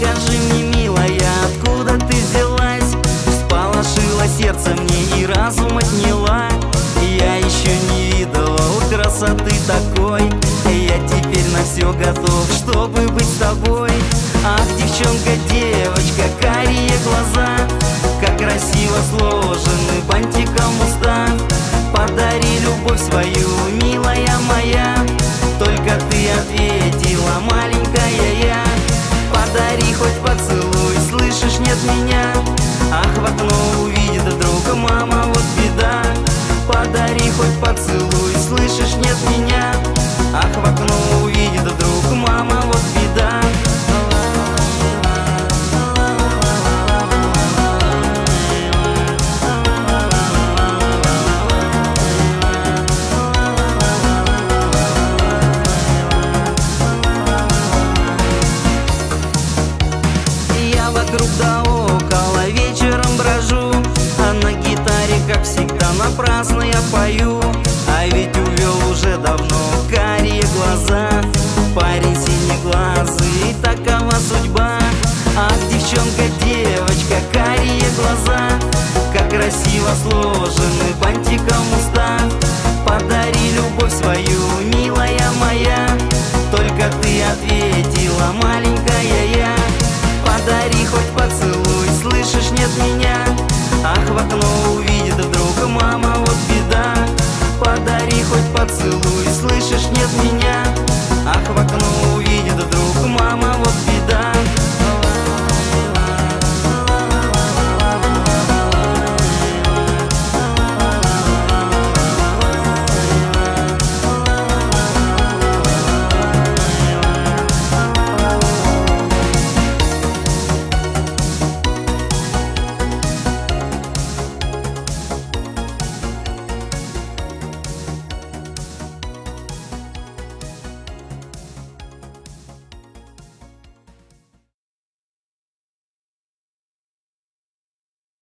Скажи мне, милая, откуда ты взялась? Всполошила сердце мне и разум отняла. Я еще не видела красоты такой. Я теперь на все готов, чтобы быть с тобой. Ах, девчонка, девочка, карие глаза, как красиво сложены бантиком уста. Подари любовь свою, милая моя, только ты ответила, маленькая я. Подари хоть поцелуй, слышишь, нет меня. Ах, в окно увидит вдруг мама, вот беда. Подари хоть поцелуй, слышишь, нет меня. Ах, в окно увидит вдруг мама, вот беда. Я вокруг да около вечером брожу, а на гитаре, как всегда, напрасно я пою. А ведь увел уже давно карие глаза парень синеглазый, такова судьба. Ах, девчонка, девочка, карие глаза, как красиво сложены бантиком уста. Подари любовь свою, милая моя, только ты ответила, маленькая я. Подари хоть поцелуй, слышишь, нет меня. Ах, в окно увидит вдруг мама, вот беда. Подари хоть поцелуй, слышишь, нет меня. Ах, в окно увидит вдруг